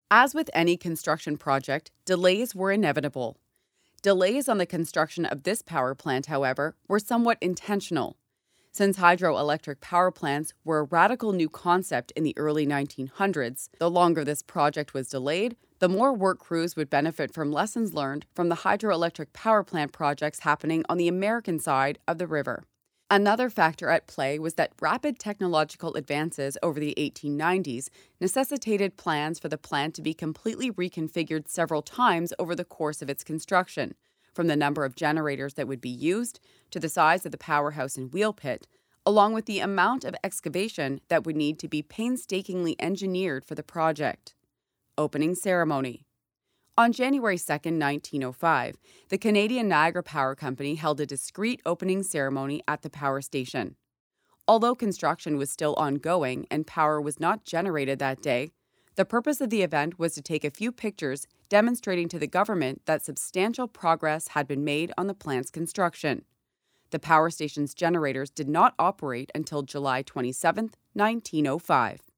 As with any construction project, delays were inevitable. Delays on the construction of this power plant, however, were somewhat intentional. Since hydroelectric power plants were a radical new concept in the early 1900s, the longer this project was delayed, the more work crews would benefit from lessons learned from the hydroelectric power plant projects happening on the American side of the river. Another factor at play was that rapid technological advances over the 1890s necessitated plans for the plant to be completely reconfigured several times over the course of its construction, from the number of generators that would be used to the size of the powerhouse and wheel pit, along with the amount of excavation that would need to be painstakingly engineered for the project. Opening ceremony. On January 2, 1905, the Canadian Niagara Power Company held a discreet opening ceremony at the power station. Although construction was still ongoing and power was not generated that day, the purpose of the event was to take a few pictures demonstrating to the government that substantial progress had been made on the plant's construction. The power station's generators did not operate until July 27, 1905.